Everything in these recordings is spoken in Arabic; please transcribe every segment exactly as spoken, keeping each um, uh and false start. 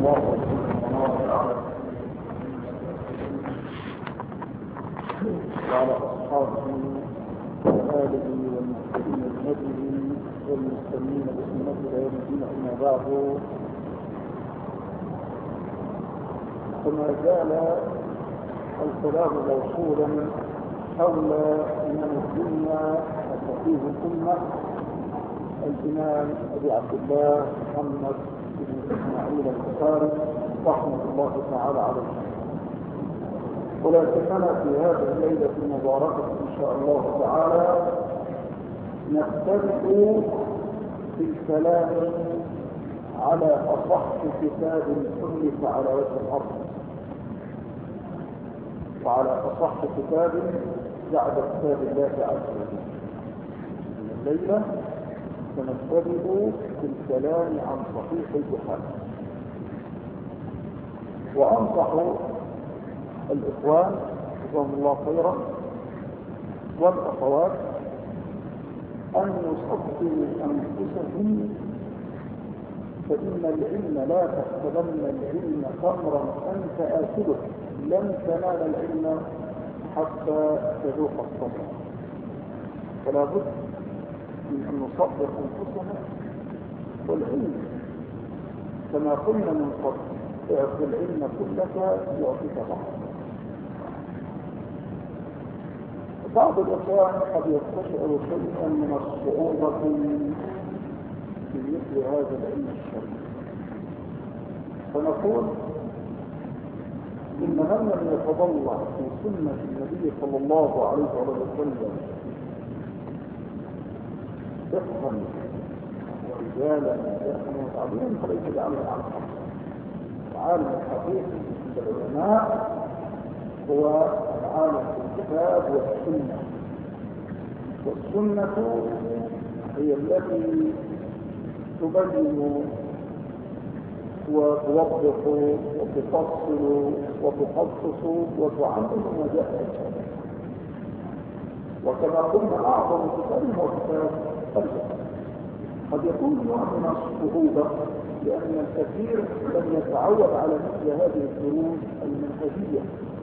الله وعلى أصحابه وآله والمحسنين بهديه والمستنين بسنته إلى يوم الدين. أما بعد، فما زال الكلام موصولا حول إمام الدنيا الفقيه الأمة الإمام أبي عبد الله محمد بن إسماعيل البخاري رحمة الله تعالى عليه. ولكننا في هذه الليلة المباركة إن شاء الله تعالى نبتدئ في الكلام على أصح كتاب ألف على وجه الأرض، وعلى أصح كتاب بعد كتاب الله عز وجل. من الليلة سنبتدئ في الكلام عن صحيح البخاري، وأنصح الإخوان جزاهم الله خيرا والأخوات أن يصدقوا أنفسهم، فإن العلم لا تحسبن العلم خمرا أنت آكله، لن تنال العلم حتى تذوق الصبر. فلا بد من أن نصدق أنفسنا، والعلم كما قلنا من قبل اعطي العلم كلك يعطيك بعض. بعض الإخوان قد يستشعر شيئا من الصعوبة في مثل هذا العلم الشرعي، فنقول إن من لم يتضلع في سنة النبي صلى الله عليه وسلم فقها ورجالا فقها وتعليما فليس بعمل عن الحق. العالم الحقيقي عند العلماء هو العالم في الكتاب والسنة، والسنة هي التي تبين وتوضح وتفصل وتخصص وتعلم ما جاء. وكما قلنا أعظم كتاب هو كتاب الفقه. قد يكون نوع من الصعوبة لأن الكثير لم يتعود على مثل هذه الدروس المنهجية،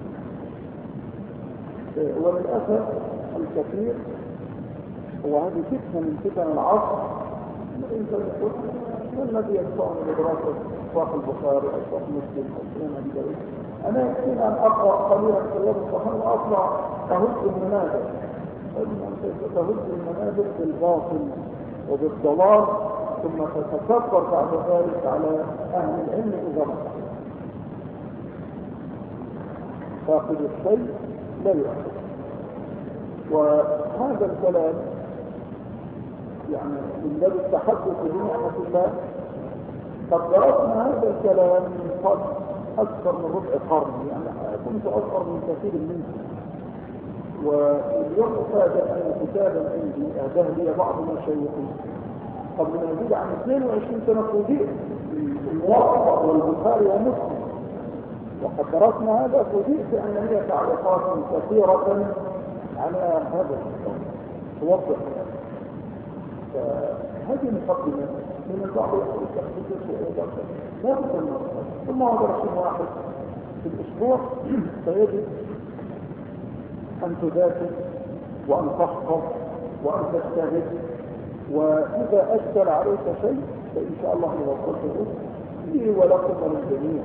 وللأسف الكثير وهذه فتنة من فتن العصر. الإنسان يقول ما الذي يدفعني لدراسة صحيح البخاري أو صحيح مسلم أو سنن أبي داود؟ أنا يكفيني أن أقرأ قليلا في رياض الصحيحين وأطلع أهز المنابر. أنت تهز المنابر بالباطل وبالضلال، ثم تتكبر بعد ذلك على أهل العلم إذا رأى. فاقد الشيء لا يؤخذ. وهذا الكلام يعني من باب التحدث بنعمة الله. قد درسنا هذا الكلام من قبل أكثر من ربع قرن، يعني كنت أصغر من كثير منكم. واليوم أفاجأ أن كتابا عندي أهداه لي بعض مشايخي قبل ما يزيد عن اثنين وعشرين سنة فوجئت الموافقة والبخاري ومسلم، وقد درسنا هذا فوجئت أن هي تعليقات كثيرة على هذا الكتاب توضح. فهذه مقدمة من البعض يقول التحديث لا بد من الصحيح. ثم هذا رسول واحد في الأسبوع فيجب أن تذاكر وأن تحفظ وأن تجتهد، وإذا أشكل عليك شيء فإن شاء الله يوصله لي ولكم وللجميع.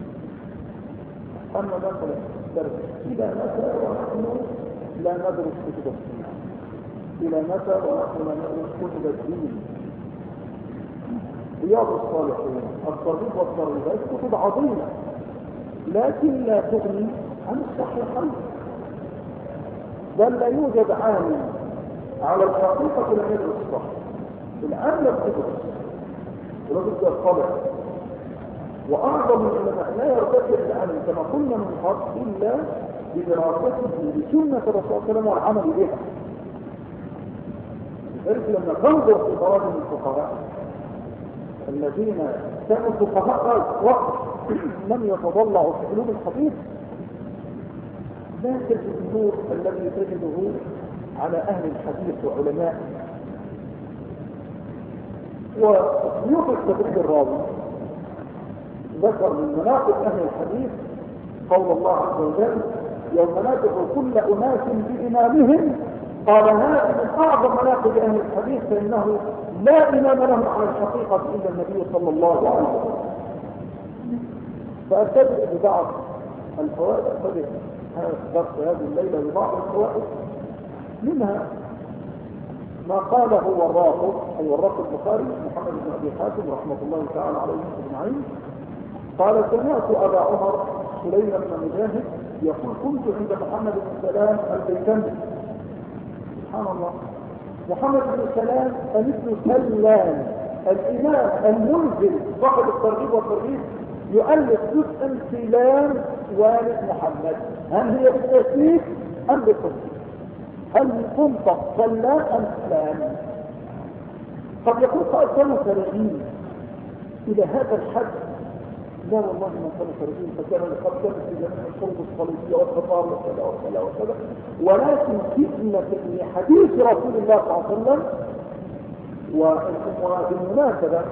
أما مثلا درس إلى متى ونحن لا ندرس كتب الدين؟ إلى متى ونحن لا ندرس كتب الدين؟ رياض الصالحين، الترغيب والترهيب كتب عظيمة، لكن لا تغني عن الصحيحين. بل لا يوجد عالم على الحقيقة لم يدرس الصح. الآن لم تدرس ولابد يطلع. وأعظم العلماء لا يرتكب العلم كما قلنا من قبل إلا بدراسته لسنة الرسول صلى الله عليه وسلم والعمل بها. لذلك لما تنظر في تراجم الفقهاء الذين كانوا فقهاء وقت لم يتضلعوا في علوم الحديث، لا تجد النور الذي تجده على أهل الحديث وعلماء. وتصنيف التدريب الراوي ذكر من مناقب أهل الحديث قول الله عز وجل يوم ندعو كل أناس بإمامهم، قال هذا من أعظم مناقب أهل الحديث فإنه لا إمام لهم على الحقيقة إلا النبي صلى الله عليه وسلم. فأبتدئ ببعض الفوائد، أبتدئ درس هذه الليلة ببعض الفوائد، منها ما قاله والرافض أي والرافض البخاري محمد بن أبي حاتم رحمة الله تعالى عليه أجمعين، قال سمعت أبا عمر سليم بن مجاهد يقول كنت عند محمد بن سلام البيكندي. سبحان الله، محمد بن سلام ابن سلام الإمام المنزل صاحب الترغيب والترهيب يؤلف جزءا سلام والد محمد. هل هي بالتأكيد أم بالتصديق؟ هل تنطق سلام أم سلام؟ قد يكون قائل كانوا سرعين إلى هذا الحد. لا والله ما كانوا سرعين، فكان قد كانت في جميع الشروط الصليبية والخطار وكذا وكذا وكذا، ولكن فتنة في حديث رسول الله صلى الله عليه وسلم. وبالمناسبة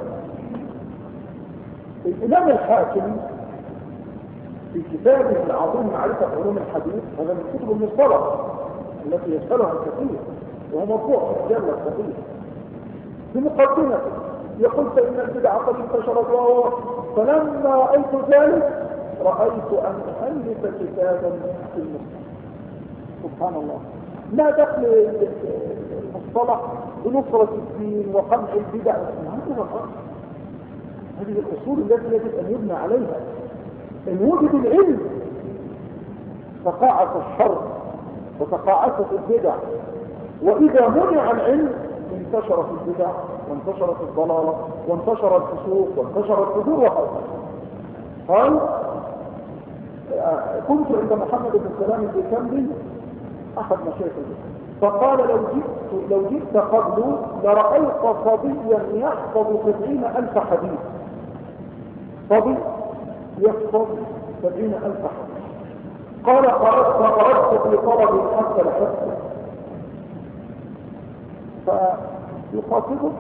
الإمام الحاكم في كتابه العظيم معرفة علوم الحديث، هذا من كتب المصطلح التي يشغلها الكثير وهو مرفوع في مجلة كثير، في مقدمته يقول فإن البدع قد انتشرت، وهو فلما رأيت ذلك رأيت أن أؤلف كتابا في المصطلح. سبحان الله، ما دخل المصطلح بنصرة الدين وقمع البدع؟ هذه الأصول التي يجب أن يبنى عليها. إن وجد العلم تقاعس الشر وتقاعست البدع، وإذا منع العلم انتشرت البدع وانتشرت الضلالة وانتشر الفسوق وانتشر الفجور وهكذا. قال كنت عند محمد بن سلام البيكندي أحد مشايخه، فقال لو جئت لو جئت قبل لرأيت صبيا يحفظ سبعين ألف حديث. صبي يحفظ سبعين ألف حديث. قال خرجت فخرجت في طلب حتى لحفظه، فيخاطبه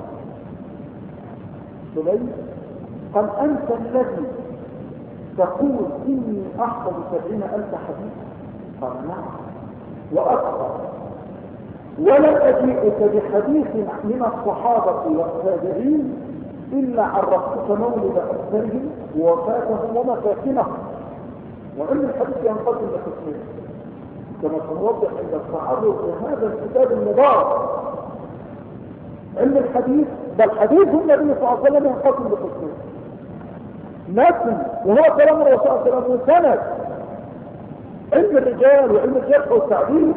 سليم قال أنت الذي تقول إني أحفظ سبعين ألف حديث؟ قال نعم وأكثر، ولم أجيئك بحديث من الصحابة والتابعين إلا عرفتك مولد أكثرهم ووفاتهم ومساكنهم. وعلم الحديث ينقسم لقسمين كما سنوضح عند التعرض لهذا الكتاب المبارك. علم الحديث بل حديث النبي صلى الله عليه وسلم ينقسم لقسمين: متن وهو كلام الرسول صلى الله عليه وسلم، وسند علم الرجال وعلم الجرح والتعديل.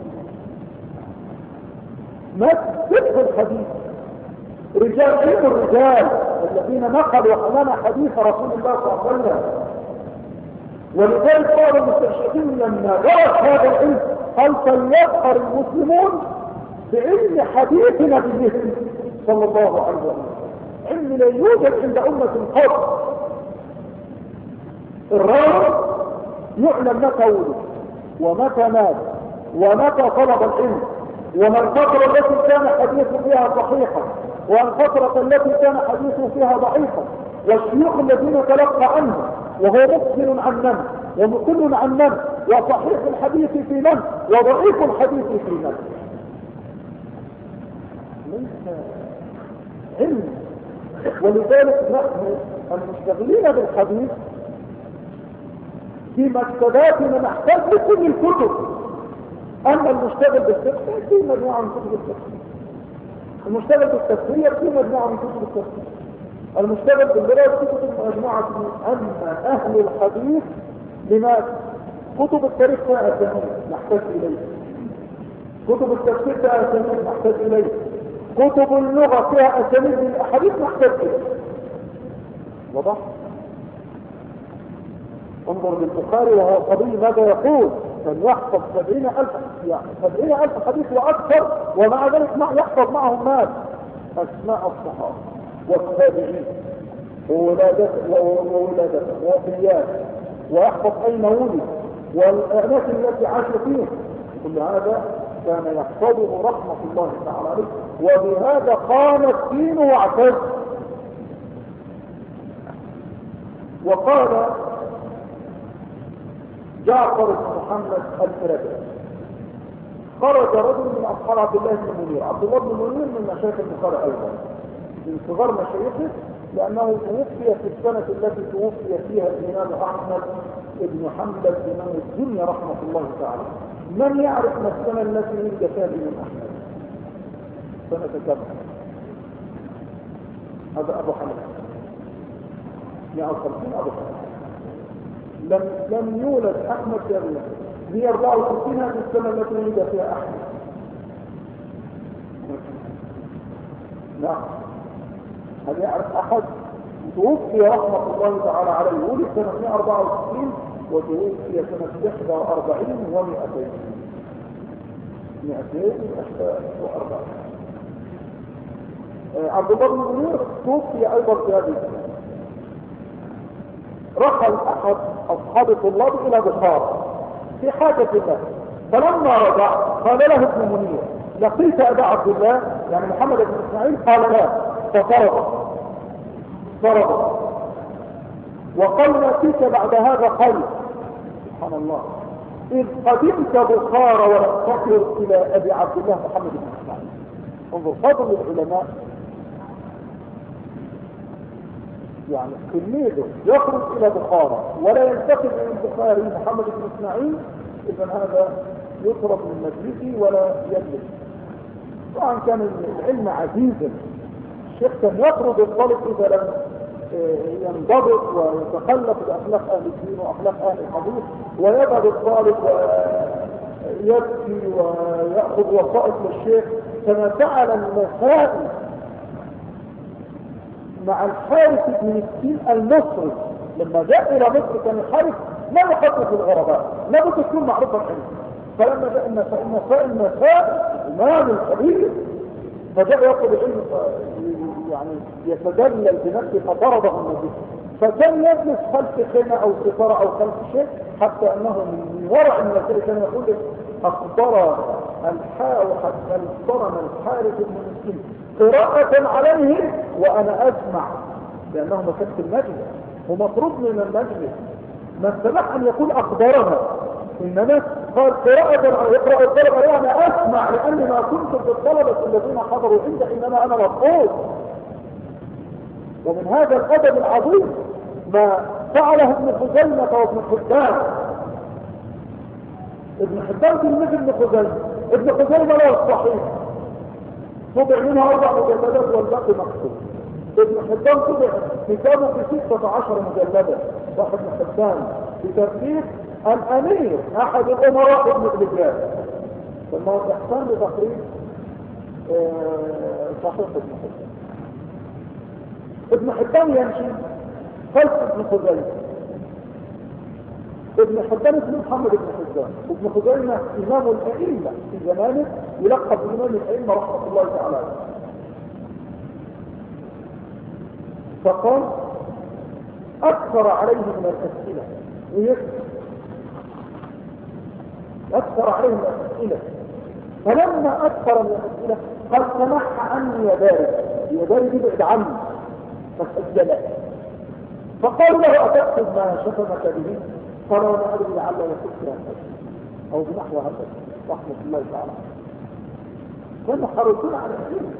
متن فقه الحديث، رجال علم الرجال الذين نقلوا لنا حديث رسول الله صلى الله عليه وسلم. ولذلك قال المستشرقين لما درس هذا العلم قال فليفخر المسلمون بعلم حديث نبيهم صلى الله عليه وسلم، علم لا يوجد عند أمة قط. الراوي يعلم متى ولد ومتى مات ومتى طلب العلم، وما الفترة التي كان حديثه فيها صحيحا والفترة التي كان حديثه فيها ضعيفا، والشيوخ الذين تلقى عنه، وهو مقبل عن من ومقل عن من، وصحيح الحديث في من وضعيف الحديث في من. ليس علم. ولذلك نحن المشتغلين بالحديث في مكتباتنا نحتاج لكل الكتب. أما المشتغل بالفقه في مجموعة من كتب الفقه، المشتغل بالتفسير في مجموعة من كتب التفسير، المشتغل بالدراسة في كتب مجموعة من. أما أهل الحديث لماذا؟ كتب التاريخ فيها أسانيد نحتاج إليه، كتب التفسير فيها أسانيد نحتاج إليه، كتب اللغة فيها أسانيد للأحاديث نحتاج إليه. واضح؟ انظر للبخاري وهو قضي ماذا يقول؟ كان يحفظ سبعين ألف يعني سبعين ألف حديث وأكثر، ومع ذلك ما يحفظ معهم مال أسماء الصحابة والتابعين وولادتهم ووفيات، ويحفظ أين ولد والأماكن التي عاشوا فيها. كل هذا كان يحفظه رحمة الله تعالى عليه، وبهذا قام الدين واعتز. وقال جعفر بن محمد الفرابي خرج رجل من اصحاب عبد الله بن منير. عبد الله بن منير من مشايخ البخاري ايضا، من صغار مشايخه، لانه توفي في السنه التي توفي فيها الامام احمد بن حنبل امام الدنيا رحمه الله تعالى. من يعرف ما السنه التي ولد فيها الامام احمد؟ سنه كم؟ هذا ابو حنيفه مئة وخمسين. ابو حنيفه لم لم يولد احمد في هي أربعة وستين هذه السنة التي ولد فيها أحمد. نعم، هل يعرف أحد؟ توفي رحمة الله تعالى عليه ولد سنة مئة وأربعة وستين وتوفي سنة إحدى وأربعين ومئتين مئتين وأربعين. عبد الله بن منير توفي أيضا في هذه السنة. رحل أحد أصحاب الطلاب إلى بخارى في حاجة الله، فلما رجع قال له ابن منير: لقيت أبا عبد الله يعني محمد بن إسماعيل؟ قال لا، فطرد طرد وقال: ما فيك بعد هذا خير. سبحان الله، إذ قدمت بخارى ولم تصل إلى أبي عبد الله محمد بن إسماعيل. انظر فضل العلماء، يعني تلميذه يخرج الى بخارى ولا يلتقي من البخاري محمد بن اسماعيل، اذا هذا يطرد من مجلسه ولا يجلس. طبعا كان العلم عزيزا، الشيخ كان يطرد الطالب اذا لم ينضبط ويتخلق باخلاق اهل الدين واخلاق اهل الحديث، ويذهب الطالب ويبكي وياخذ وسائط للشيخ، كما فعل المسائل مع الحارث بن مسكين المصري. لما جاء الى مصر كان الحارث لا يخطط في الغرباء، لا بد تكون معروفه عنه. فلما جاء ان فان فائل مساء امام الكبير فجاء يطلب العلم يعني يتدلل بنفسه فطرده النبي، فكان يجلس خلف خيمه او ستاره او خلف شيء، حتى انه من ورع المسائل كان يقول لك: اخبر الحاء حتى اخبرنا الحارث بن مسكين قراءة عليه وأنا أسمع، لأنه مسكت المجلس ومطرود من المجلس، ما استمع أن يقول أخبرنا، إنما قال قراءة يقرأ الطلبة عليه أنا أسمع، لأني ما كنت في الطلبة الذين حضروا عند، إنما أنا مطرود. ومن هذا الأدب العظيم ما فعله ابن خزيمة وابن حبان. ابن حبان تلميذ ابن خزيمة، ابن خزيمة له الصحيح طبع منها أربع مجلدات والباقي مكتوب. ابن حبان طبع كتابه في ستة عشر مجلدا، صاحب ابن حبان بترتيب الأمير أحد الأمراء ابن الرجال، ثم إحسان لتقريب صحيح ابن حبان. ابن حبان يمشي خلف ابن خزيمة. ابن حبان اسمه محمد بن حبان، ابن خزيمة إمام الأئمة في زمانه، يلقب بإمام الأئمة رحمة الله تعالى. فقال: أكثر عليه من الأسئلة ويكثر أكثر عليه من الأسئلة، فلما أكثر من الأسئلة قال: سمح عني يا بارد، يا بارد ابعد عني، فسجل. فقال له: أتأخذ ما شتمك به؟ قال: وانا ادري لعل يفكر او بنحو هذا رحمه الله تعالى. كانوا حريصون على الدين.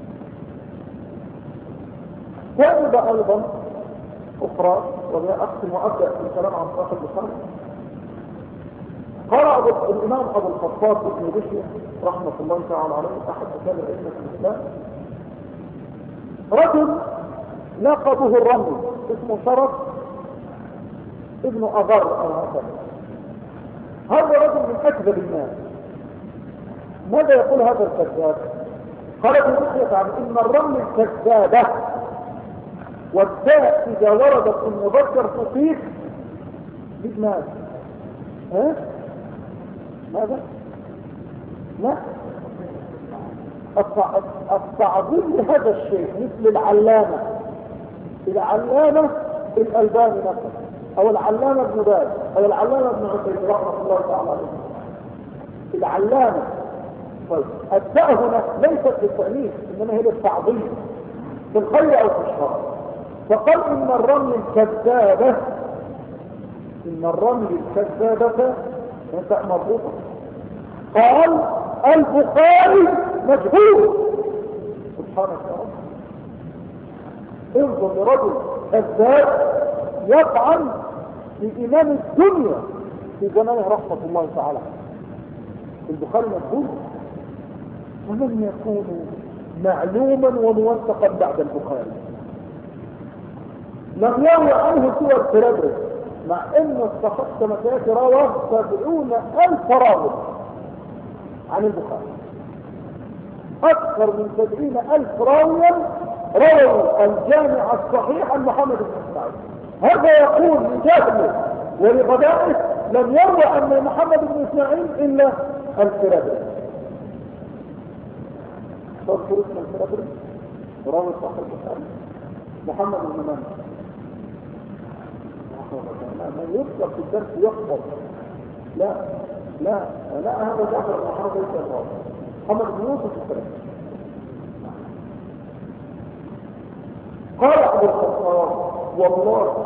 كتب ايضا اخرى، وهي اختم وابدا في الكلام عن صاحب البخاري. قال الامام ابو الخطاب ابن بشر رحمه الله تعالى عليه، احد اكابر ائمه الاسلام، رجل لقبه الرمل اسمه شرف ابن أغر أو هكذا. هذا رجل من أكذب الناس. ماذا يقول هذا الكذاب؟ قال ابن بشر عن إن الرمل كذابة، والداء إذا وردت المذكر تصيب بالناس. ها؟ ماذا؟ لا، التعظيم لهذا الشيء مثل العلامة العلامة الألباني مثلا، او العلامة ابن باز، او العلامة ابن عثيمين رحمه الله تعالى عليه. العلامة طيب التاء هنا ليست للتأنيث، انما هي للتعظيم في الخير او في الشر. فقال إن الرمل الكذابة إن الرمل الكذابة انت مربوطة. قال البخاري مجهول. سبحانك يا رب، انظر لرجل كذاب يطعن في إمام الدنيا في زمانه رحمة الله تعالى. البخاري مجهول، ومن يكون معلوما وموثقا بعد البخاري؟ لم يروي عنه سوى الفرابري، مع ان الصحابة كما سيأتي روى سبعون ألف راوي عن البخاري. أكثر من سبعين ألف راويا رووا الجامع الصحيح عن محمد بن إسماعيل. هذا يقول لجهله ولغبائه لم يروى عن محمد بن إسماعيل إلا الفرابري. تذكر اسم الفرابري راوي صحيح البخاري محمد بن إسماعيل. من يذكر في الدرس يخبر. لا لا لا هذا جعفر بن محمد ليس الراوي، محمد بن يوسف الفرابري. قال ابو الخطاب والله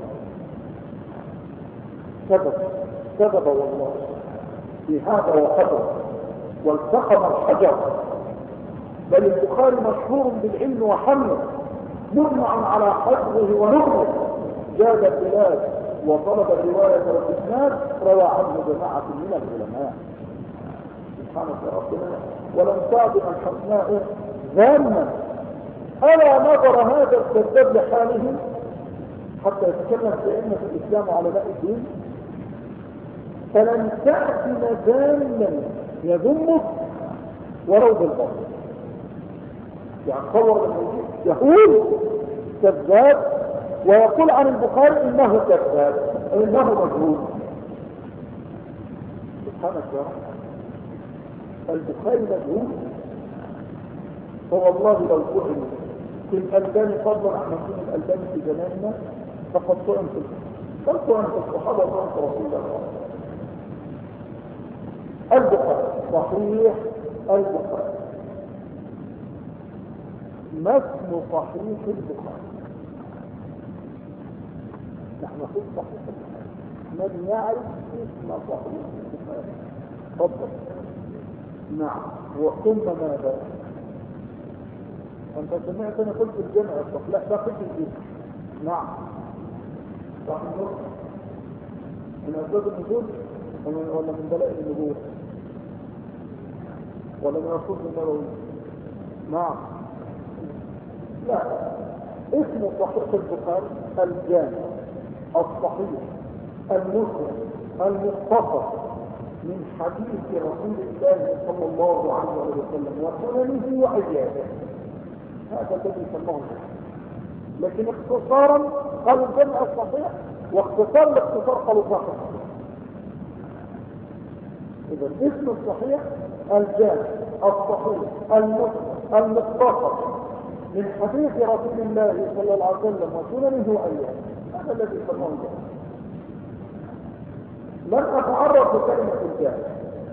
كذب كذب والله في هذا وقدر والتقم الحجر، بل البخاري مشهور بالعلم وحمله مجمع على حفظه ونقله، جاد البلاد وطلب الرواية والإسناد، روى عنه جماعة من العلماء. سبحانك يا ربنا، ولم تعدم الحسناء ذاما. ألا نظر هذا الكذاب لحاله حتى يتكلم في أئمة الإسلام وعلماء الدين؟ فلن تعدم ذاما يذمه ولو بالباطل. يعني تصور لما يقول كذاب ويقول عن البخاري إنه كذاب إنه مجهول. سبحانك يا رب، البخاري مجهول. فوالله لو فعل في الألباني فضلا عن مكتوب الألباني في زماننا فقد طعن في بل طعن في الصحابة وطعن في رسول الله. البخاري صحيح البخاري. ما اسم صحيح البخاري؟ نحن نقول صحيح البخاري، من يعرف اسم صحيح البخاري؟ تفضل. نعم. وثم ماذا؟ أنت سمعت أنا قلت الجمع الصح، لا ده قلت الجمع. نعم صح النص من أسباب النزول ولا من دلائل النبوة ولا من أصول النبوي؟ نعم. لا، اسم صحيح البخاري الجامع الصحيح المسلم المختصر من حديث رسول الله صلى الله عليه وسلم وسننه وأيامه، هذا الذي سماه الله. لكن اختصارا قالوا الجمع الصحيح، واختصار الاختصار قالوا صحيح. اذا الاسم الصحيح الجامع الصحيح المسلم المختصر من حديث رسول الله صلى الله عليه وسلم وسننه وايامه، هذا الذي سماه الله. لن اتعرض لكلمه الجامع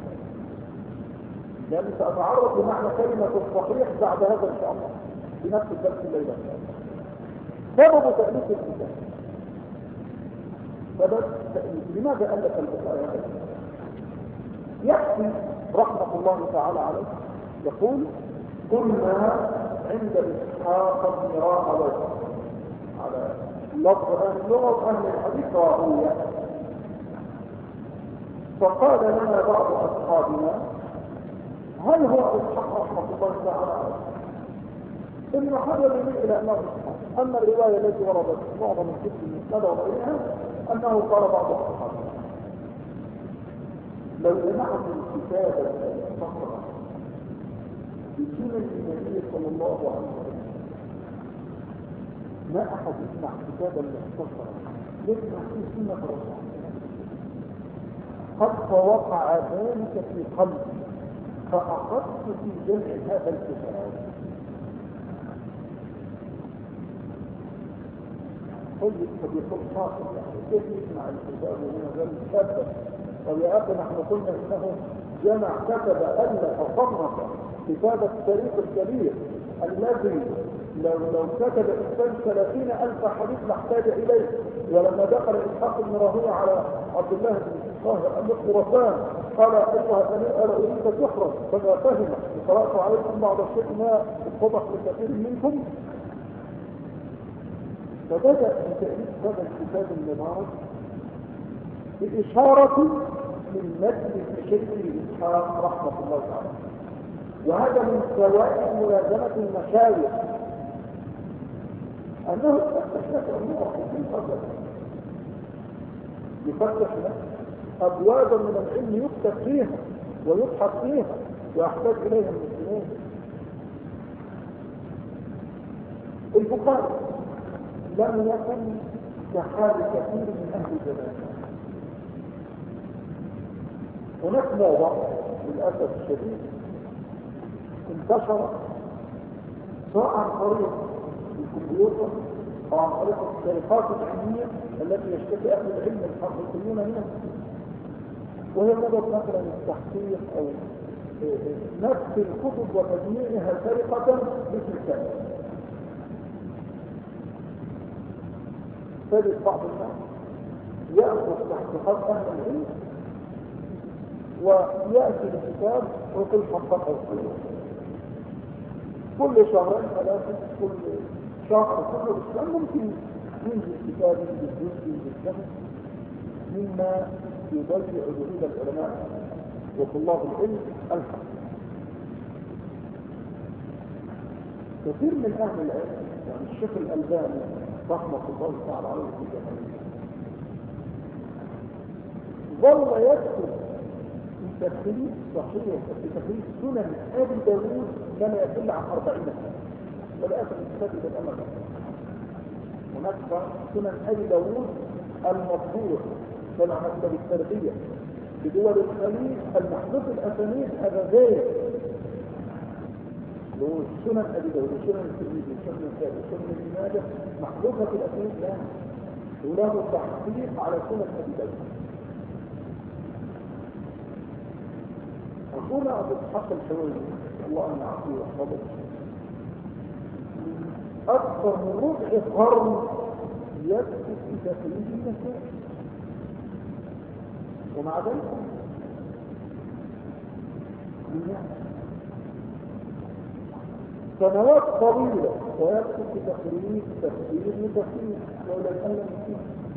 لاني ساتعرض لمعنى كلمه الصحيح بعد هذا ان شاء الله في نفس الدرس الليله. سبب تأليف الكتاب، سبب تأليف. لماذا ألف البخاري هذا الكتاب؟ يحكي رحمة الله تعالى عليه يقول: كنا عند إسحاق بن راهويه على لفظ أهل اللغة وأهل الحديث راهويه، فقال لنا بعض أصحابنا: هل هو إسحاق رحمة الله تعالى عليه؟ ثم حضر لي إلى أنه إسحاق. أما الرواية التي وردت معظم الكتب المسند وغيرها أنه قال بعض أصحابنا. لو جمعت الكتاب المختصرة بسنن النبي صلى الله عليه وسلم ما أحد يسمع كتابا مختصرا يسمع فيه سنة الرسول قد وقع ذلك في قلبي فأخذت في جمع هذا الكتاب. طيب فبيقول صاحب كيف يسمع الكتاب وهنا ذلك كتاب؟ طب يا أخي نحن قلنا إنه جمع كتب ألف صنف كتاب التاريخ الكبير الذي لو لو كتب إنسان ثلاثين ألف حديث لاحتاج إليه. ولما دخل إسحاق بن راهويه على عبد الله بن الطاهر أمير خراسان قال أيها الأمير ألا أريد تحرم فما فهم قرأت عليكم بعض الشيء ما اتضح لكثير منكم. فبدأ بتأليف هذا الكتاب المبارك بإشارة من مجلس شيخ إسحاق رحمة الله تعالى. وهذا من فوائد ملازمة المشايخ أنه يفتح لك أمور في الفضل، يفتح لك أبوابا من العلم يكتب فيها ويبحث فيها ويحتاج إليها المسلمين. البخاري لم يكن كحال كثير من أهل زمانه. هناك موضع للأسف الشديد انتشر سواء عن طريق الكمبيوتر أو عن طريق الشركات العلمية التي يشتكي أهل العلم الحقيقيون منها، وهي موضة مثلا التحقيق أو نفس الكتب وتجميعها سرقة مثل كذا. تجد بعض الناس يأخذ تحقيقات أهل العلم ويأتي الكتاب ويقول حققه كل شهرين ثلاثة كل شهر كل أسبوع ممكن ينزل كتاب ينزل جزء ينزل كذا، مما يضيع جهود العلماء وطلاب العلم الحق. كثير من أهل العلم يعني الشيخ الألباني رحمة الله تعالى عليه وسلم ظل يكتب في تخريج صحيح في تخريج سنن أبي داوود كما يقل عن أربعين سنة. وللأسف الكتاب إلى الأمر هناك سنن أبي داوود المطبوع طلع مكتب التربية بدول الخليج المحدث الأسانيد هذا غير له سنن أبي داوود سنن الترمذي سنن النسائي سنن ابن ماجه محدثة الأسانيد لا وله تحقيق على سنن أبي داوود. أخونا أبو إسحاق الحويني الله أن يعطيه ويحفظه أكثر من ربع قرن يكتب في تخريج النسائي، ومع ذلك سنوات طويلة ويكتب في تخريج تفسير لتفسير ولا يتكلم فيه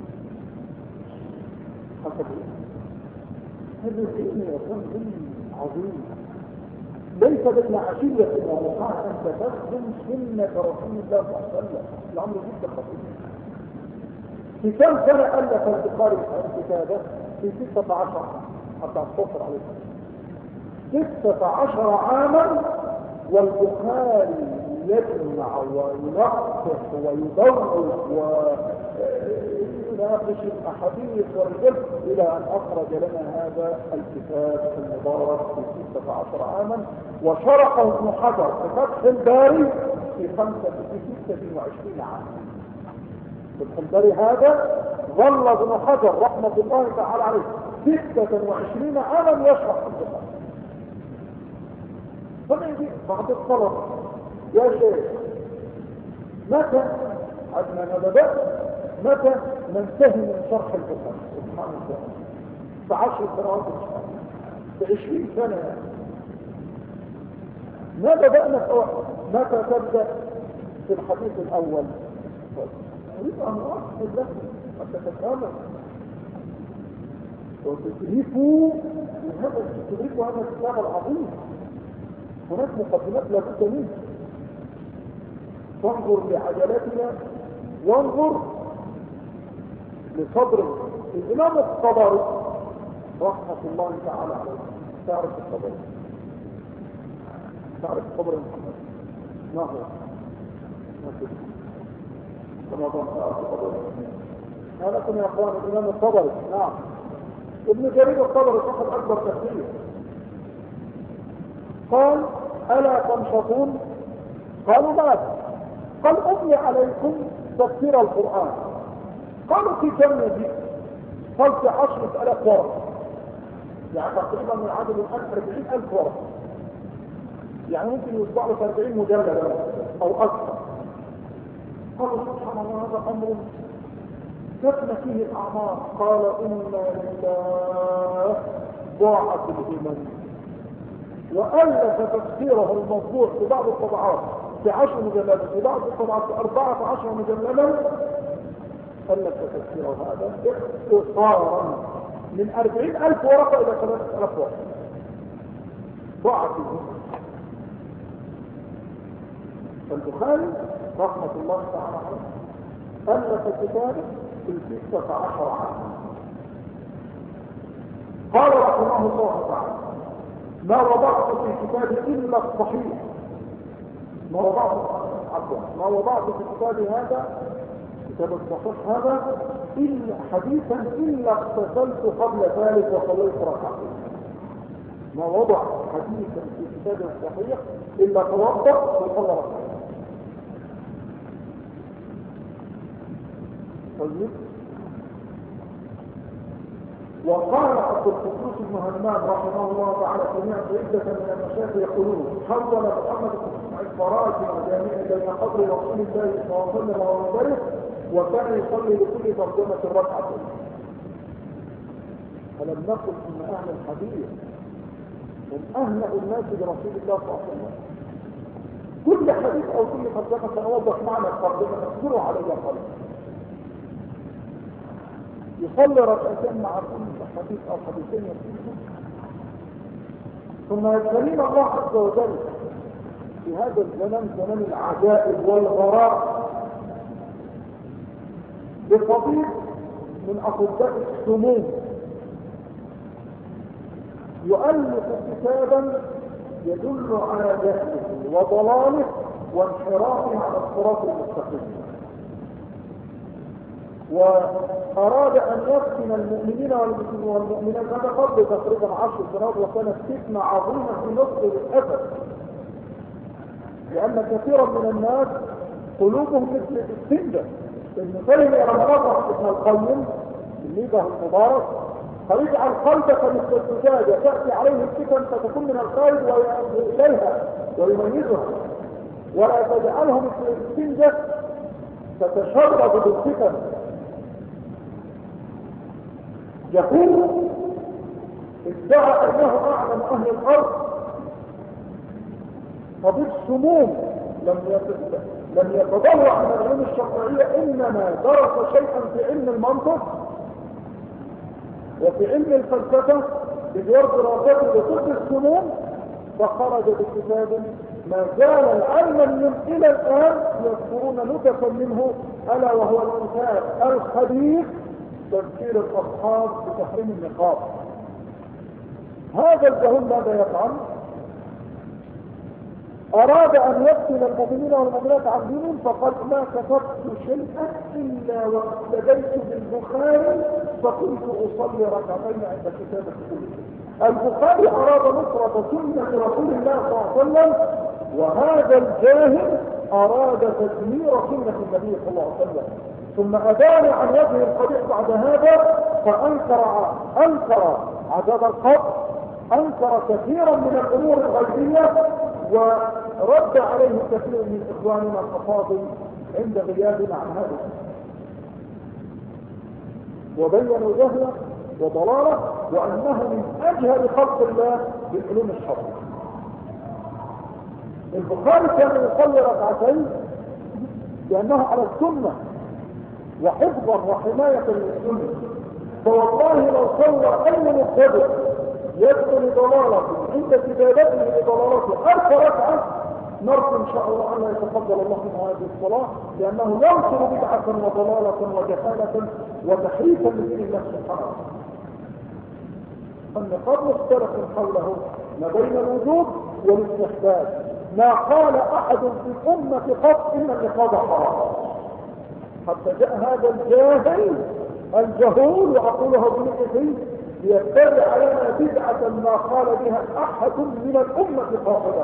حسب هذا العلم يكون علم عظيم ليس بالمعاشية الموقعة أن تفهم سنة رسول الله صلى الله عليه وسلم. الأمر جدا خطير. في كم سنة ألف البخاري كتابه؟ في ستة عشر حتى أتصل عليه ستة عشر عاما، والبخاري يجمع ويلخص ويدور ويناقش الأحاديث والرجل إلى أن أخرج لنا هذا الكتاب المبارك في ستة عشر عاما، وشرحه ابن حجر في فتح الباري في خمسة في ستة وعشرين عاما. فتح الباري هذا ظل ابن حجر رحمة الله تعالى عليه ستة وعشرين عاما يشرح البخاري. فمن بعض الطلب يا شيخ متى عندما بدأت متى ننتهي من شرح البخاري؟ سبحان الله في عشر سنوات في عشرين سنة ما بدأنا متى تبدأ في الحديث الأول؟ أريد أن أؤكد لكم حتى تفهموا وتدركوا هذا تدركوا هذا الكتاب العظيم. هناك مقدمات لا بد منها. فانظر لعجلاتنا وانظر لصدر الإمام الطبري رحمة الله تعالى عليه. تعرف الطبري؟ تعرف الطبري محمد؟ ما هو؟ ما كده كما ظن تعرف الطبري. هذا كنا يا أخوان الإمام الطبري. نعم ابن جرير الطبري صاحب أكبر تفسير قال ألا تنشطون؟ قالوا ماذا؟ قال أملي عليكم تفسير القرآن. قالوا في كم يجيب؟ قال في عشرة ألاف ورقة، يعني تقريبا من عدد الآن أربعين ألف ورقة، يعني ممكن يطبع له أربعين مجلد أو أكثر قالوا سبحان الله هذا أمر تفنى فيه الأعمار. قال إنا لله ضاعت الهمم، وألف تفسيره المطبوع في بعض الطبعات في عشر مجلدات، في بعض الطبعات في أربعة عشر مجلدا، ألف تفسيره هذا اختصارا من أربعين ألف ورقة إلى ثلاثة آلاف ورقة. ضاعت الهمم. فالبخاري رحمة الله تعالى عليه ألف كتابه في ستة عشر عاما. قال رحمه الله تعالى ما وضعت في كتابي إلا الصحيح، ما وضعت عفوا ما وضعت في كتابي هذا كتاب الصحيح هذا إلا حديثا إلا اغتسلت قبل ذلك وصليت ركعتين. ما وضع حديثا في كتاب الصحيح إلا توضأ وصلى ركعتين. طيب. وقال عبد القدوس بن همام رحمه الله تعالى سمعت عدة من المشايخ يقولون حول محمد بن اسماعيل فراجع جامعا بين قبر رسول الله صلى الله عليه وسلم ومنبره، وكان يصلي لكل ترجمة ركعتين. فلم نقل ان اهل الحديث من اهل الناس برسول الله صلى الله عليه وسلم. كل حديث او كل ترجمة سنوضح معنى الترجمة نذكره على القلب. يصلي ركعتين مع كل حديث او حديثين يصلي، ثم يكلم الله عز وجل في هذا الزمن زمن العجائب والغراء بطبيب من اطباء السموم يؤلف كتابا يدل على جهله وضلاله وانحرافه على الصراط المستقيم، وأراد أن يفتن المؤمنين والمؤمنات. هذا قبل تقريبا عشر سنوات، وكانت فتنة عظيمة في مصر للأسف، لأن كثيرا من الناس قلوبهم مثل السنجة. ابن تيمية لما نصح ابن القيم الليبة المبارك قال اجعل قلبك مثل الزجاجة تأتي عليه الفتن فتكون من الخير ويأتي إليها ويميزها، ولا تجعله مثل السنجة تتشرب بالفتن. يقول ادعى انه اعلم اهل الارض، طبيب سموم لم لم يتضرع من العلوم الشرعيه، انما درس شيئا في علم المنطق وفي علم الفلسفه بدور دراسته لطب السموم، فخرج بكتاب ما زال علما الى الان يذكرون نكتا منه، الا وهو الكتاب الحديث تذكير الاصحاب بتحريم النقاب. هذا الجهول ماذا يفعل؟ اراد ان يفتن المؤمنين والمؤمنات عن دينهم، فقال ما كتبت شيئا الا واقتديت بالبخاري فكنت اصلي ركعتين عند كتابه كله. البخاري اراد نصرة سنة رسول الله صلى الله عليه وسلم، وهذا الجاهل اراد تدمير سنة النبي صلى الله عليه وسلم. ثم أبان عن وجه القبيح بعد هذا، فأنكر أنكر عذاب القبر، أنكر كثيرا من الأمور الغيبية، ورد عليه كثير من إخواننا الأفاضل عند غيابنا عن هذا، وبينوا جهله وضلاله وأنه من أجهل خلق الله بالعلوم الشرعية. البخاري كان يصلي ركعتين لأنه على السنة وحفظا وحماية للسنة، فوالله لو صلى أي مبتدئ يدخل ضلالته عند كتابته لضلالته ألف ركعة نرجو إن شاء الله أن يتقبل الله من هذه الصلاة، لأنه ينصر بدعة وضلالة وجهالة وتحريفا لدين الله سبحانه. النقاب مختلف حوله ما بين الوجوب والاستحباب. ما قال أحد في الأمة قط إن النقاب حرام، حتى جاء هذا الجاهل الجهول، وأقوله بنقطي ليتبع علينا بدعة ما قال بها أحد من الأمة قاطبة.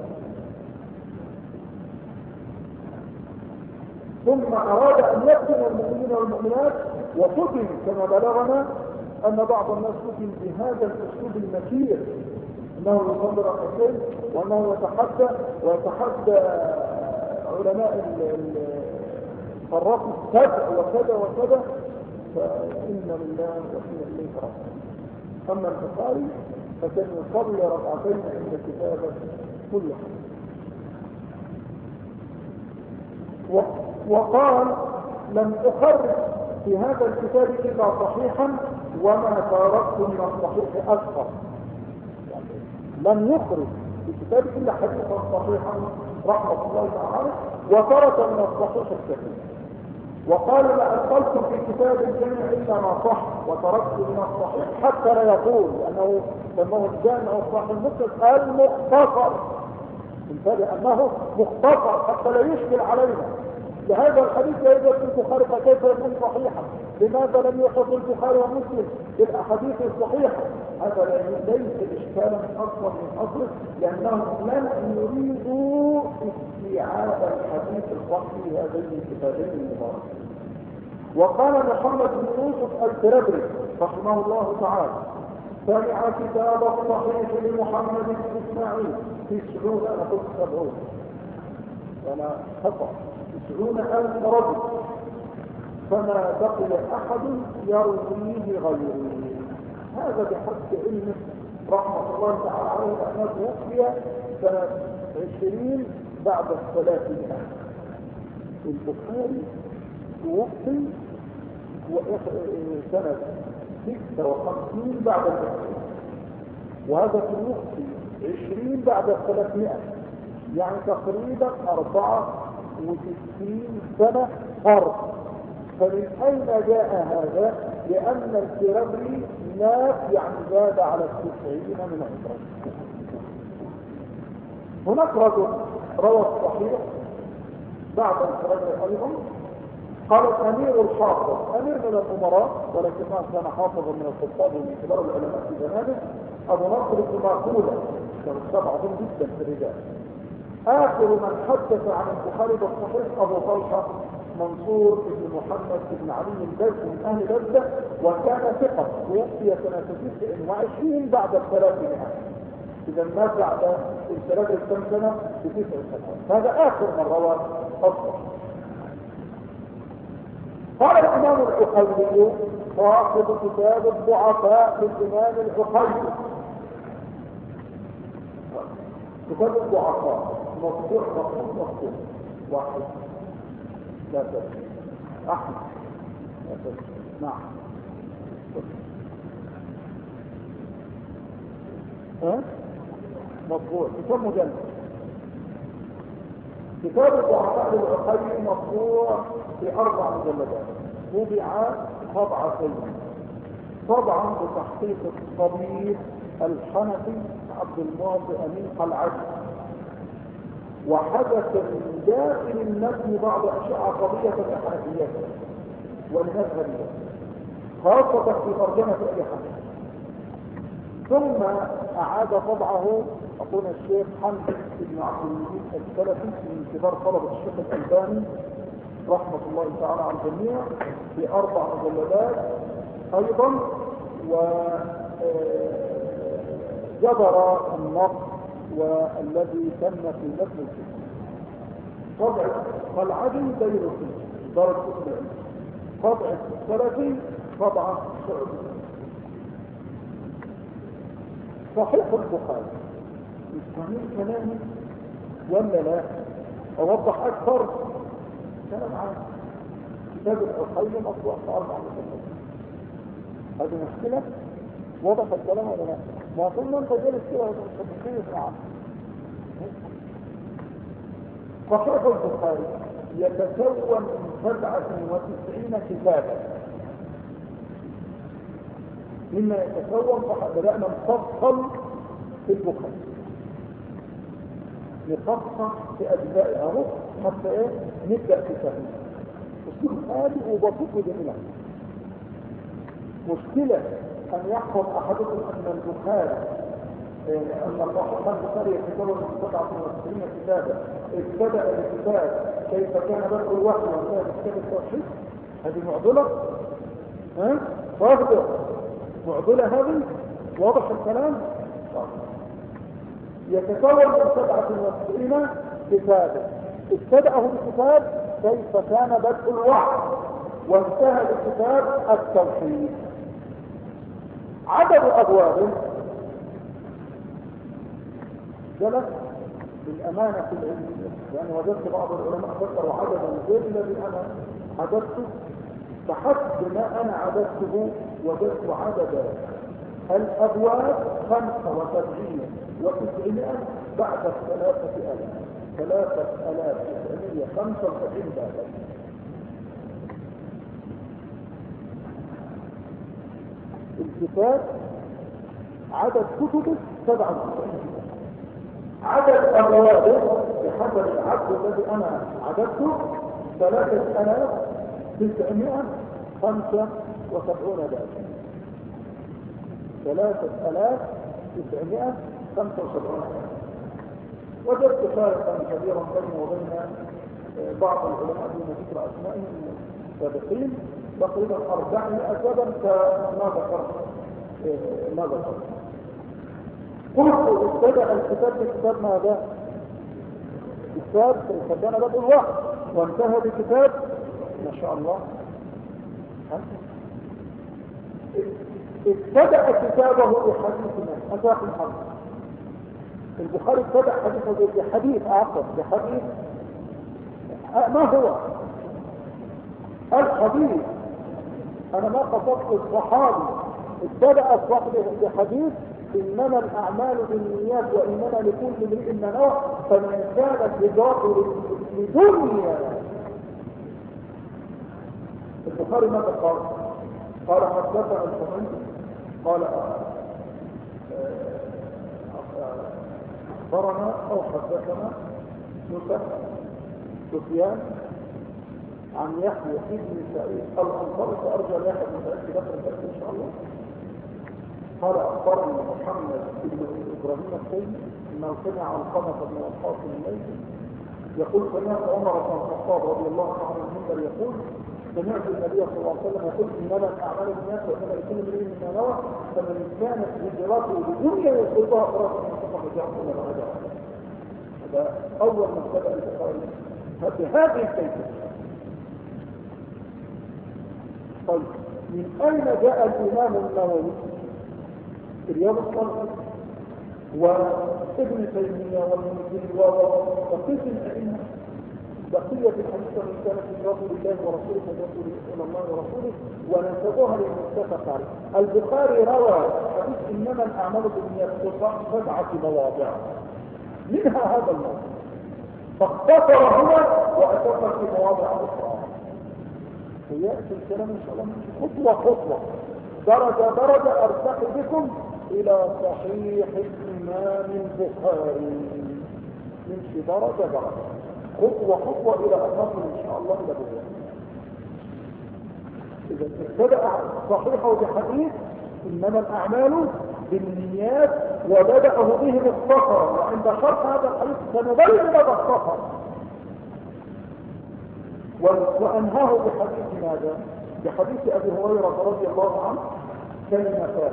ثم أراد أن يفتن المؤمنين والمؤمنات، وفتن كما بلغنا أن بعض الناس فتن بهذا الأسلوب المكير، أنه يصلي ركعتين وأنه يتحدى ويتحدى علماء فرقوا كذا وكذا وكذا، فإن لله وإنا إليه راجعون. أما البخاري فكان يصلي ركعتين عند كتابة كل حديث. وقال لم أخرج في هذا الكتاب إلا صحيحا وما تركت من الصحيح أكثر. يعني لم يخرج في كتاب إلا حديثا صحيحا رحمة الله تعالى، وترك من الصحيح الكثير. وقال لا أدخلت في كتاب الجامع إلا ما صح وتركت من الصحيح حتى لا يقول، لأنه سموه الجامع الصحيح المسلم المختصر، انتبه أنه مختصر حتى لا يشكل علينا. لهذا الحديث لا يوجد في البخاري، فكيف يكون صحيحا؟ لماذا لم يحط البخاري ومسلم بالأحاديث الصحيحة؟ هذا ليس إشكالا أصلا من أصله، لأنهم لم يريدوا استيعاب الحديث الصحيح في هذين الكتابين المباركين. وقال محمد بن يوسف الفرابري رحمه الله تعالى: سمع كتاب الصحيح لمحمد بن إسماعيل تسعون أنا قلت سبعون وأنا خطأ تسعون ألف رجل، فما بقي أحد يرويه غيره. هذا بحسب علمه رحمة الله تعالى عليه أنه توفي سنة عشرين بعد الثلاثمائة. البخاري توفي سنة ستة وخمسين بعد العشرين، وهذا توفي عشرين بعد الثلاثمائة، يعني تقريبا أربعة وستين سنة فرق. فمن أين جاء هذا؟ لأن الفرابري مات يعني زاد على التسعين من عمره. هناك رجل روى الصحيح بعد الفرابري أيضا، قال أمير الحافظ، أمير من الأمراء ولكنه كان حافظا من الخطاب ومن كبار العلماء في زمانه، أبو نصر بن ماكولة، كان سبعة جدا في الرجال. آخر من حدث عن البخاري بالصحيح أبو طلحة منصور بن محمد بن علي البزي من أهل بزة، وكان ثقة، توفي سنة تسع وعشرين بعد الثلاثمائة. إذا مات بعد الثلاثة كم سنة؟ بتسع سنوات. هذا آخر من روى الصحيح. قال الإمام العقيلي صاحب كتاب الضعفاء للإمام العقيلي، كتاب الضعفاء مفتوح مفتوح مفتوح واحد لا تسمع أحمد لا تسمع نعم ها مطبوع كتاب مجلد. كتاب الضعفاء للعقيلي مطبوع في أربع مجلدات، طبع طبعتين، طبعا بتحقيق الطبيب الحنفي عبد المعطي أمين قلعتي، وحدث من داخل النجم بعض أشياء قضية الحنفيات والمذهبية خاصة في ترجمة أبي حنيفة. ثم أعاد طبعه أخونا الشيخ حمد بن عبد المجيد السلفي من كبار طلبة الشيخ الألباني رحمة الله تعالى على الجميع في أربع مجلدات أيضا، وجبر النص والذي تم في متن الكتاب. طبع قلعدي دير الكتاب دار الكتاب، طبع السلفي طبعا سعودي. صحيح البخاري يستعمل كلامي ولا لا؟ أوضح أكثر كلام عام. كتاب العقيلي مطبوع في أربع مجلدات، هذه مشكلة. واضح الكلام ولا لا؟ ما قلنا انت جالس كده وتتكلم معاه. صحيح البخاري يتكون من سبعة وتسعين كتابا، مما يتكون بدأنا نفصل في البخاري، نفصل في أجزاء أهو حتى إيه نبدأ في تهيئ أسلوب هادئ وبسيط وجميل. مشكلة أن يحفظ أحدكم أن البخاري أن الصحيح البخاري يتكون من سبعة وتسعين كتابا، ابتدأ الكتاب كيف كان بدء الوحي وانتهى بكتاب التوحيد. هذه معضلة، ها؟ واضح معضلة هذه، واضح الكلام؟ يتكون من سبعة وتسعين كتابا، ابتدأه بكتاب كيف كان بدء الوحي وانتهى بكتاب التوحيد. عدد أبوابه جلس بالأمانة العلمية، يعني وجدت بعض العلماء ذكروا عددا غير الذي أنا عددته، فحسب ما أنا عددته وجدت عدد الأبواب خمسة وسبعين وتسعمائة بعد ثلاثة آلاف ثلاثة آلاف تسعمائة خمسة وسبعين بابا. الكتاب عدد كتبه سبعة وتسعين، عدد أبوابه بحسب العدد الذي أنا عددته ثلاثة آلاف تسعمائة خمسة وسبعون بابا. ثلاثة آلاف تسعمائة خمسة وسبعون. وجدت فارقا كبيرا بينه وبين بعض العلماء دون ذكر أسمائهم السابقين تقريبا أربعمائة بابا كما ذكرت ما ذكرت. قلت ابتدأ الكتاب بكتاب ماذا؟ كتاب كان بدء الوحي وانتهى بكتاب ما شاء الله. ابتدأ كتابه بحديثنا أساق الحمد. البخاري ابتدأ حديثه بحديث أعقب بحديث ما هو الحديث. أنا ما قصدت الصحابي. ابتدأ الصحابي بحديث إنما الأعمال بالنيات وإنما لكل امرئ ما نوى فمن كانت هجرته لدنيا. البخاري ماذا قال؟ قال حدثنا الحميد قال أخبرنا أو حدثنا موسى سفيان عن يحيى بن سعيد الأنصاري فأرجى لا يحيى بن سعيد في بكر البكر إن شاء الله. قال أخبرنا محمد بن إبراهيم السيد أنه سمع علقمة بن وقاص الليثي يقول سمعت عمر بن الخطاب رضي الله عنه المنبر يقول سمعت النبي صلى الله عليه وسلم يقول إنما الأعمال بالنيات وإنما لكل امرئ ما نوى فمن كانت هجرته لدنيا يصيبها فراسه من صفحة هجرته إلى ما هجر. هذا أول من بدأ البخاري بهذه الكيفية. طيب من أين جاء الإمام النووي في رياض الصالحين وابن تيمية والمنذري وقيس الأئمة بقية الحديث من كانت من رسول الله ورسوله ورسول إلى الله ورسوله ونسبوها للمتفق عليه. البخاري روى حديث إنما الأعمال بالنيات سبعة مواضع منها هذا الموضوع فاختصر هنا وأتفق في مواضع أخرى. ويأتي الكلام إن شاء الله خطوة خطوة درجة درجة أرتقي بكم إلى صحيح الإمام البخاري نمشي درجة درجة خطوة خطوة إلى أن نصل إن شاء الله إلى بخاري. إذا ابتدأ صحيحه بحديث إنما الأعمال بالنيات وبدأه به مختصرا وعند شرح هذا الحديث سنبين ماذا اختصر وأنهاه بحديث ماذا؟ بحديث أبي هريرة رضي الله عنه كلمتان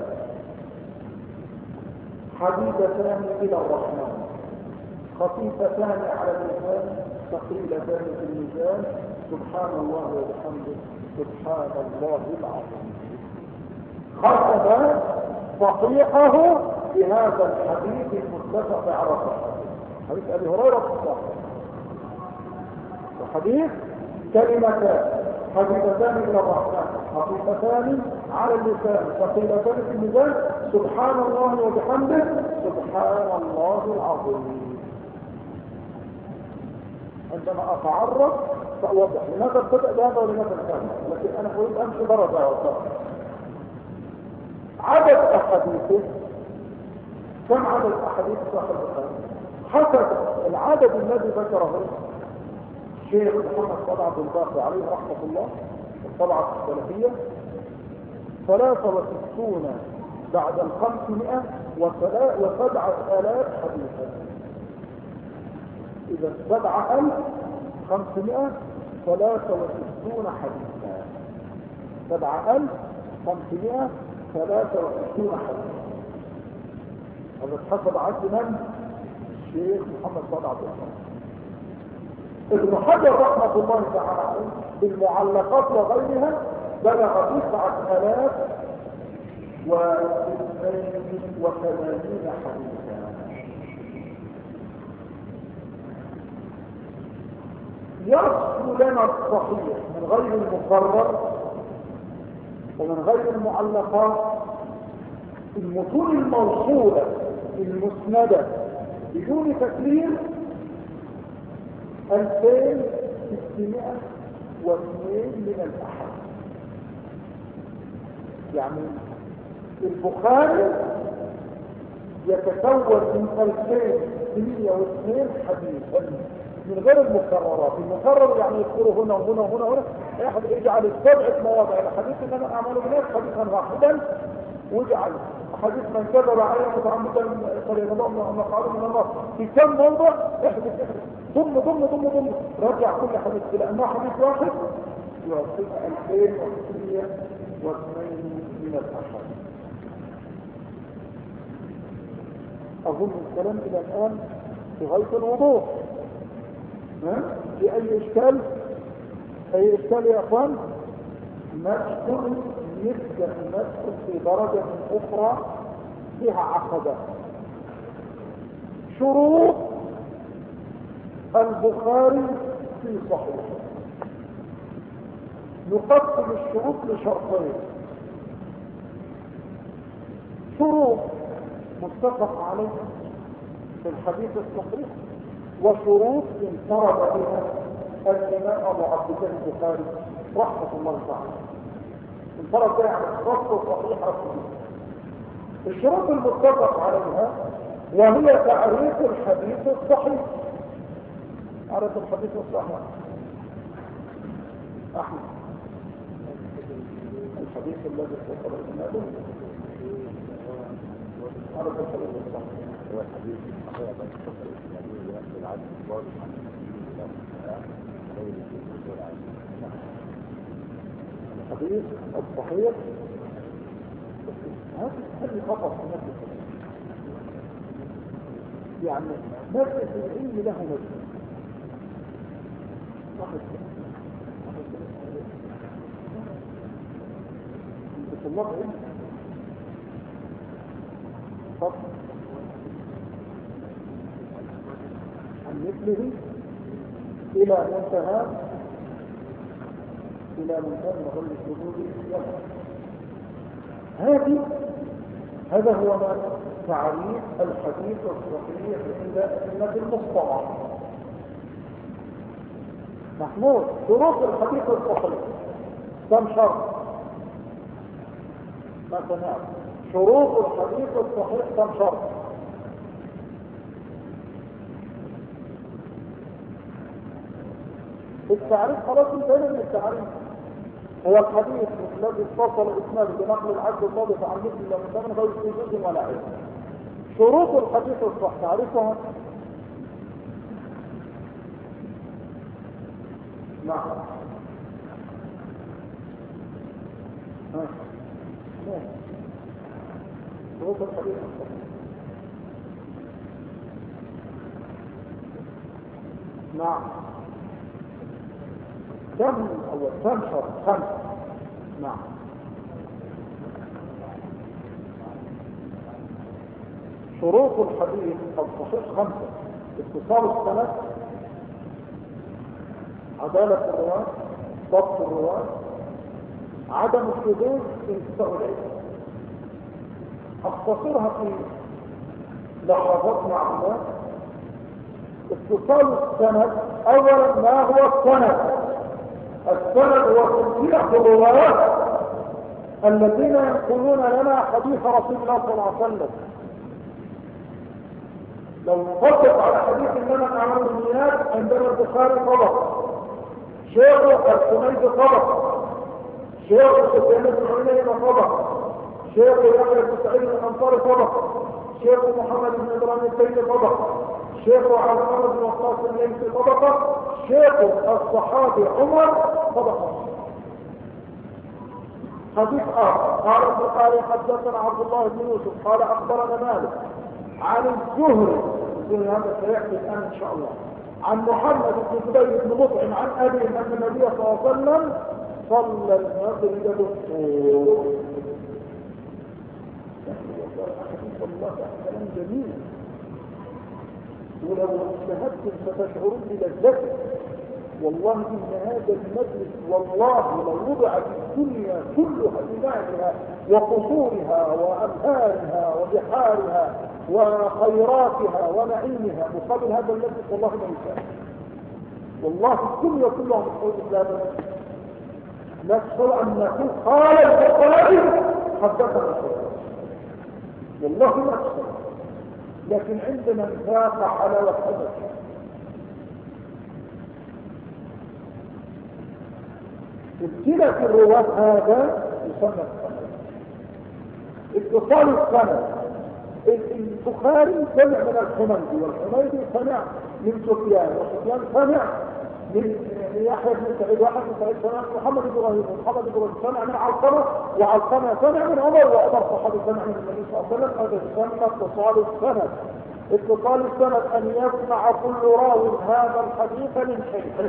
حبيبتان إلى الرحمن خفيفتان على اللسان ثقيلتان في الميزان سبحان الله وبحمده سبحان الله العظيم. ختم صحيحه بهذا الحديث المتفق على صحته حديث أبي هريرة في الصحيح وحديث كلمتان حبيبتان إلى الرحمن خفيفتان على اللسان ثقيلتان في الميزان سبحان الله وبحمده سبحان الله العظيم. عندما أتعرض سأوضح لماذا ابتدأ بهذا ولماذا الثاني لكن أنا أريد أمشي درجة وصار. عدد أحاديثه كم عدد أحاديث صحيح البخاري؟ حسب العدد الذي ذكره الشيخ محمد صدع بن باقر عليه رحمة الله الطبعة السلفية ثلاثة وستون بعد الخمسمائة وسبعة آلاف حديثا. إذا سبعة ألف خمسمائة ثلاثة وستون حديثا سبعة ألف خمسمائة ثلاثة وستون حديثا. هذا حسب عد من الشيخ محمد صدع بن باقر. ابن حجر رحمة الله تعالى عليه بالمعلقات وغيرها بلغ تسعة آلاف واثنين وثمانين حديثا. يصل لنا الصحيح من غير المقرر ومن غير المعلقات المتون الموصولة المسندة بدون تكليف ألفين وستمائة واثنين من الأحد. يعني البخاري يتكون من ألفين وستمائة واثنين حديثا من غير المكررات. المكرر يعني يذكره هنا وهنا وهنا وهنا، احد يجعل السبعة مواضع الحديث انما اعمل بناس حديثا واحدا، ويجعل حديث من كذب عليه متعمدا فليتضمن مقعده من النار في كم موضع، احدث احدث ضم ضم ضم ضم رجع كل حديث الى انه حديث واحد يعطيك ألفين وستمائة واثنين من الأحد. اظن الكلام الى الان في غاية الوضوح. ها؟ في اي اشكال؟ اي اشكال يا اخوان؟ ندخل نبدا ندخل في درجة اخرى فيها عقبات. شروط البخاري في صحيحه. نقسم الشروط لشرطين: شروط متفق عليها في الحديث الصحيح، وشروط انفرد بها الامام ابو عبد الله البخاري رحمه الله تعالى، انفرد بها عن الصحيح صحيح رسول. الشروط المتفق عليها وهي تعريف الحديث الصحيح. عرف الحديث الصحيح احمد الحديث الذي وصل الى عرف الحديث الصحيح هو الحديث الصحيح العدل الواضح عن الحديث الصحيح. هذا تحدي خطأ في نفسه، يعني نفس العلم له مجال صحيح. انت الله علم فضل عن مثله الى منتهى الى منتهى مغل الشهود. هذه هذا هو ما تعريف الحديث الصحيح عند أئمة المصطلح. محمود، شروط الحديث الصحيح كم شرط؟ ما سمعت. شروط الحديث الصحيح كم شرط؟ التعريف خلاص انتهينا من التعريف. هو الحديث الذي اتصل اسناده بنقل العدل الضابط عن مثل الله من غير شذوذ ولا عيب. شروط الحديث الصحيح تعرفها؟ نعم. ها. نعم. شروط الحديث الصحيح. نعم. كم أول كم شرط؟ خمسة. نعم. شروط الحديث الصحيح خمسة: اتصال السند، عدالة الرواة، ضبط الرواة، عدم الشذوذ، انتفاء العلم. اختصرها في لحظات معلومات. اتصال السند، اولا ما هو السند؟ السند هو سلسلة الرواة الذين ينقلون لنا حديث رسول الله صلى الله عليه وسلم. لو نطبق على حديث انما اعمال بالنيات عندنا البخاري طبق، شيخه الحميدي طبق، شيخه سفيان بن عيينة طبق، شيخه يحيى بن سعيد الانصاري طبق، شيخه محمد بن ابراهيم التيمي طبق، شيخه عمرو بن وقاص الليثي طبقه، شيخه الصحابي عمر طبقه. حديث آخر قال البخاري حدثنا عبد الله بن يوسف قال أخبرنا مالك عن الزهري، هذا سيأتي الآن إن شاء الله، عن محمد بن جبير بن مطعم عن ابي ان النبي صلى الله عليه وسلم صلى المغرب بالطور. والله كلام جميل، ولو اجتهدتم ستشعرون بلذته. والله ان هذا المجلس والله لو وضع في الدنيا كلها بمالها وقصورها وانهارها وبحارها وخيراتها ونعيمها مقابل هذا المجلس والله ما يساوي. والله الدنيا كلها مقصود الاسلام. نشعر ان نقول قال البخاري حدثنا والله ما أكثر، لكن عندنا نفاق حلاوة حدث. سلسلة الرواة هذا يسمى السند. اتصال السند، البخاري سمع من الحميدي والحميدي سمع من سفيان وسفيان سمع من يحيى بن سعيد واحد بن سعيد سمع من محمد بن ابراهيم ومحمد بن ابراهيم سمع من علقمه وعلقمه سمع من عمر وعمر صحابي سمع من النبي صلى الله عليه وسلم. هذا يسمى اتصال السند. اتصال السند ان يسمع كل راو هذا الحديث من شيخه.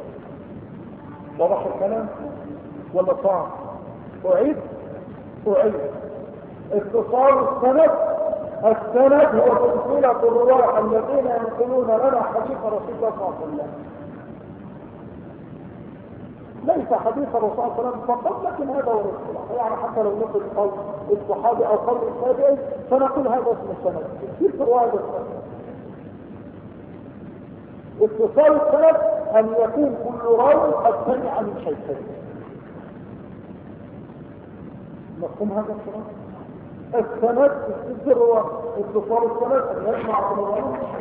واضح الكلام ولا صعب؟ اعيد اعيد اتصال السند. السند هو سلسله الرواه الذين ينقلون لنا حديث رسول الله صلى الله عليه وسلم، ليس حديث الرسول صلى الله عليه وسلم فقط، لكن هذا هو الاصطلاح. يعني حتى لو نقل قول الصحابي او قول التابعي فنقول هذا اسم السند. كيف هو هذا السند؟ اتصال السند ان يكون كل راوي قد سمع من شيخين. مفهوم هذا الكلام؟ السند السر هو اتصال السند ان يسمع كل راوي